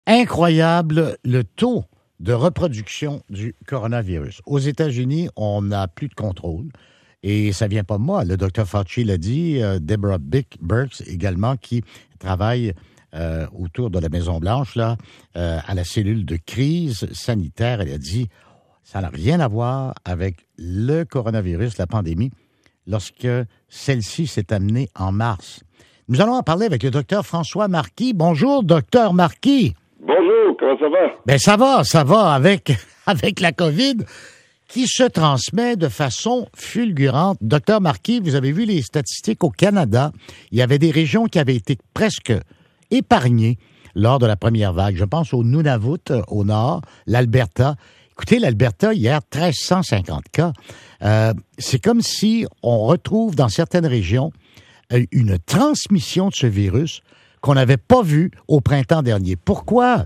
Incroyable le taux de reproduction du coronavirus. Aux États-Unis, on n'a plus de contrôle. Et ça vient pas de moi. Le Dr Fauci l'a dit, Deborah Birx également, qui travaille autour de la Maison-Blanche, là, à la cellule de crise sanitaire. Elle a dit, ça n'a rien à voir avec le coronavirus, la pandémie, lorsque celle-ci s'est amenée en mars. Nous allons en parler avec le Dr François Marquis. Bonjour, Dr Marquis. Bonjour, comment ça va? Ben ça va avec la COVID qui se transmet de façon fulgurante. Docteur Marquis, vous avez vu les statistiques au Canada. Il y avait des régions qui avaient été presque épargnées lors de la première vague. Je pense au Nunavut, au nord, l'Alberta. Écoutez, l'Alberta, hier, 1350 cas. C'est comme si on retrouve dans certaines régions une transmission de ce virus qu'on n'avait pas vu au printemps dernier. Pourquoi?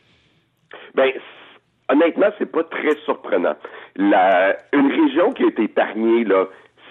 Ben, honnêtement, c'est pas très surprenant. Une région qui a été épargnée, là,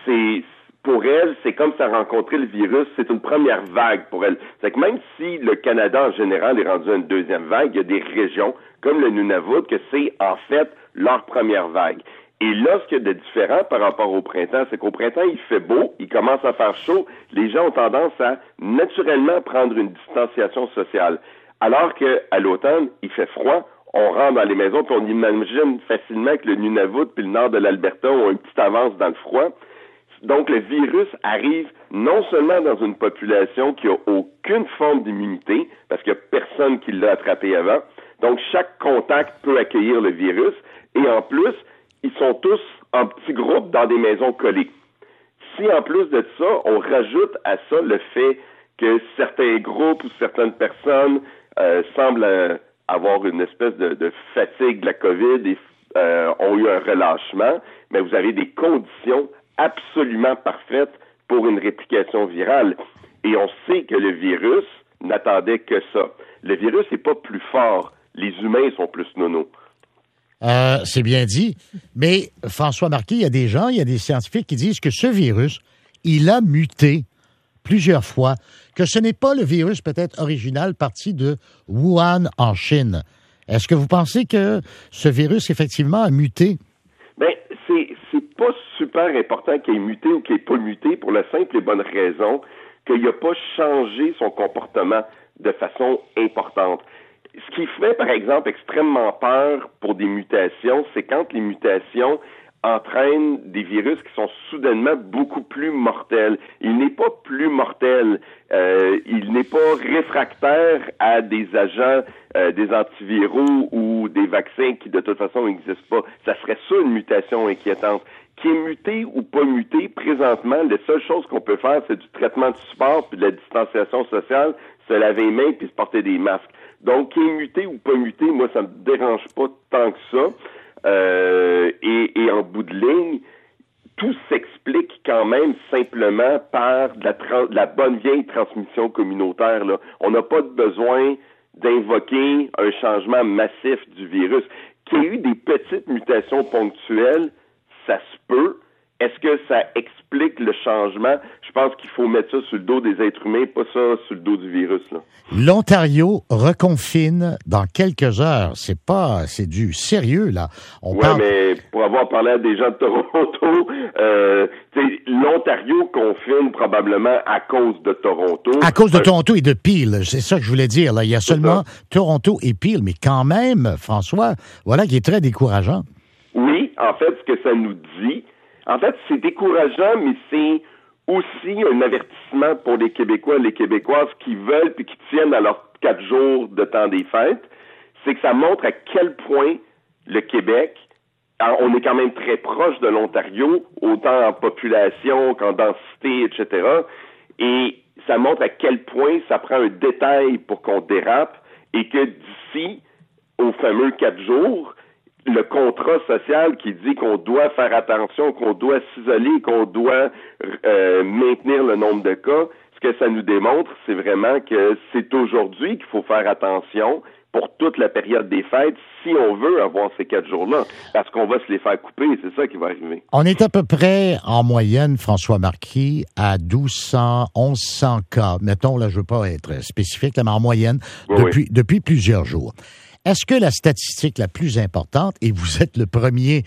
pour elle, c'est comme si elle rencontrait le virus, c'est une première vague pour elle. C'est que même si le Canada, en général, est rendu à une deuxième vague, il y a des régions, comme le Nunavut, que c'est, en fait, leur première vague. Et là, ce qu'il y a de différent par rapport au printemps, c'est qu'au printemps, il fait beau, il commence à faire chaud, les gens ont tendance à naturellement prendre une distanciation sociale. Alors qu'à l'automne, il fait froid, on rentre dans les maisons, puis on imagine facilement que le Nunavut puis le nord de l'Alberta ont une petite avance dans le froid. Donc, le virus arrive non seulement dans une population qui a aucune forme d'immunité, parce qu'il n'y a personne qui l'a attrapé avant, donc chaque contact peut accueillir le virus, et en plus, ils sont tous en petits groupes dans des maisons collées. Si en plus de ça, on rajoute à ça le fait que certains groupes ou certaines personnes semblent avoir une espèce de fatigue de la COVID et ont eu un relâchement, mais vous avez des conditions absolument parfaites pour une réplication virale. Et on sait que le virus n'attendait que ça. Le virus n'est pas plus fort. Les humains sont plus nonos. C'est bien dit. Mais François Marquis, il y a des scientifiques qui disent que ce virus, il a muté plusieurs fois, que ce n'est pas le virus peut-être original parti de Wuhan en Chine. Est-ce que vous pensez que ce virus, effectivement, a muté? Bien, c'est pas super important qu'il ait muté ou qu'il ait pas muté pour la simple et bonne raison qu'il n'a pas changé son comportement de façon importante. Ce qui fait, par exemple, extrêmement peur pour des mutations, c'est quand les mutations entraînent des virus qui sont soudainement beaucoup plus mortels. Il n'est pas plus mortel, il n'est pas réfractaire à des agents, des antiviraux ou des vaccins qui de toute façon n'existent pas. Ça serait ça une mutation inquiétante. Qui est muté ou pas muté, présentement, les seules choses qu'on peut faire, c'est du traitement de support puis de la distanciation sociale, se laver les mains puis se porter des masques. Donc, qui est muté ou pas muté, moi, ça me dérange pas tant que ça. Et en bout de ligne, tout s'explique quand même simplement par de la bonne vieille transmission communautaire, là. On n'a pas besoin d'invoquer un changement massif du virus. Qu'il y ait eu des petites mutations ponctuelles, ça se peut. Est-ce que ça explique le changement? Je pense qu'il faut mettre ça sur le dos des êtres humains, pas ça sur le dos du virus, là. L'Ontario reconfine dans quelques heures. C'est du sérieux, là. Mais pour avoir parlé à des gens de Toronto, l'Ontario confine probablement à cause de Toronto. À cause de Toronto et de Peel, c'est ça que je voulais dire, là. Il y a seulement Toronto et Peel, mais quand même, François, voilà qui est très décourageant. Oui, en fait, ce que ça nous dit, en fait, c'est décourageant, mais c'est aussi un avertissement pour les Québécois et les Québécoises qui veulent puis qui tiennent à leurs 4 jours de temps des fêtes. C'est que ça montre à quel point le Québec, alors on est quand même très proche de l'Ontario, autant en population qu'en densité, etc. Et ça montre à quel point ça prend un détail pour qu'on dérape et que d'ici aux fameux 4 jours, le contrat social qui dit qu'on doit faire attention, qu'on doit s'isoler, qu'on doit maintenir le nombre de cas, ce que ça nous démontre, c'est vraiment que c'est aujourd'hui qu'il faut faire attention pour pour toute la période des fêtes si on veut avoir ces 4 jours-là, parce qu'on va se les faire couper, c'est ça qui va arriver. On est à peu près en moyenne, François Marquis, à 1200, 1100 cas. Mettons, là, je veux pas être spécifique, là, mais en moyenne, depuis plusieurs jours. Est-ce que la statistique la plus importante, et vous êtes le premier,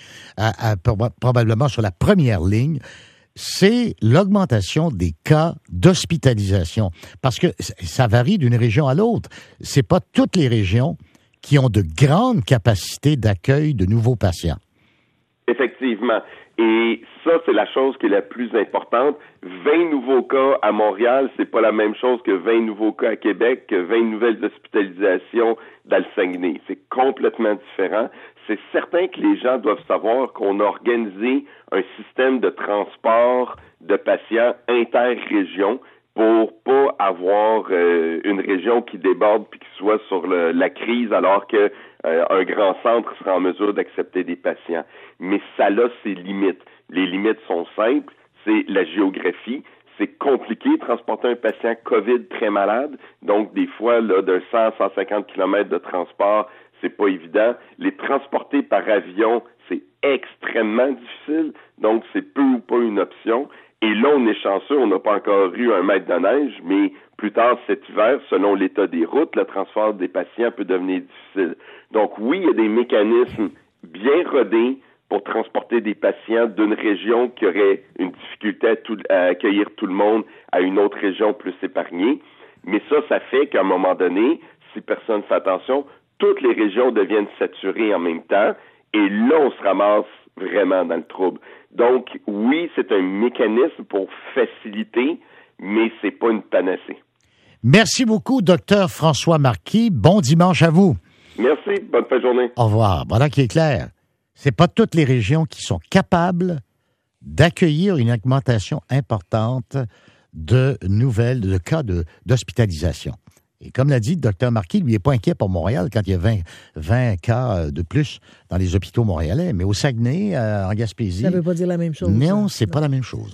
probablement sur la première ligne, c'est l'augmentation des cas d'hospitalisation? Parce que ça varie d'une région à l'autre. C'est pas toutes les régions qui ont de grandes capacités d'accueil de nouveaux patients. Effectivement. Et ça, c'est la chose qui est la plus importante. 20 nouveaux cas à Montréal, c'est pas la même chose que 20 nouveaux cas à Québec, que 20 nouvelles hospitalisations dans le Saguenay. C'est complètement différent. C'est certain que les gens doivent savoir qu'on a organisé un système de transport de patients inter-région pour pas avoir une région qui déborde puis qui soit sur la crise alors que un grand centre sera en mesure d'accepter des patients. Mais ça a ses limites. Les limites sont simples, c'est la géographie. C'est compliqué de transporter un patient COVID très malade. Donc, des fois, là, de 100 à 150 km de transport, c'est pas évident. Les transporter par avion, c'est extrêmement difficile. Donc, c'est peu ou pas une option. Et là, on est chanceux, on n'a pas encore eu 1 mètre de neige, mais plus tard cet hiver, selon l'état des routes, le transport des patients peut devenir difficile. Donc oui, il y a des mécanismes bien rodés pour transporter des patients d'une région qui aurait une difficulté à accueillir tout le monde à une autre région plus épargnée. Mais ça fait qu'à un moment donné, si personne ne fait attention, toutes les régions deviennent saturées en même temps, et là, on se ramasse vraiment dans le trouble. Donc, oui, c'est un mécanisme pour faciliter, mais c'est pas une panacée. Merci beaucoup, Dr François Marquis. Bon dimanche à vous. Merci. Bonne fin de journée. Au revoir. Voilà qui est clair. C'est pas toutes les régions qui sont capables d'accueillir une augmentation importante de cas d'hospitalisation. Et comme l'a dit le Dr Marquis, lui n'est pas inquiet pour Montréal quand il y a 20 cas de plus dans les hôpitaux montréalais. Mais au Saguenay, en Gaspésie... Ça ne veut pas dire la même chose. Non, c'est pas la même chose.